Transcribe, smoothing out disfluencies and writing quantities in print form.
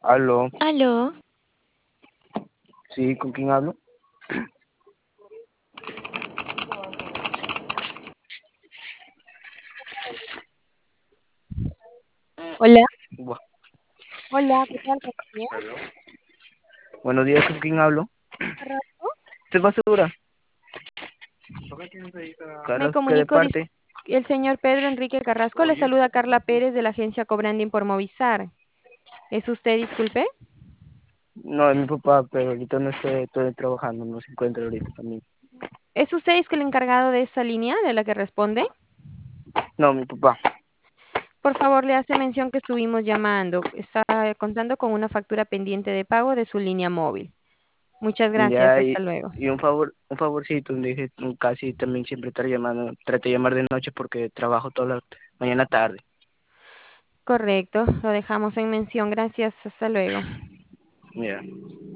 Aló, Aló, sí, ¿con quién hablo? hola, Bu- hola, ¿qué tal? ¿Cómo estás? Aló. Buenos días, ¿con quién hablo? Carrasco. ¿Estás basura? Me Carlos, ¿qué de comunico, parte? el señor Pedro Enrique Carrasco, le saluda Carla Pérez de la agencia Cobranding por Movistar. ¿Es usted, disculpe? No, es mi papá, pero ahorita no estoy trabajando, no se encuentra ahorita también. ¿Es usted es el encargado de esta línea de la que responde? No, mi papá. Por favor, le hace mención que estuvimos llamando. Está contando con una factura pendiente de pago de su línea móvil. Muchas gracias, Ya, hasta luego. y un favorcito, dije, casi también siempre estar llamando, trate de llamar de noche porque trabajo toda la mañana tarde. Correcto, lo dejamos en mención. Gracias, hasta luego. Ya.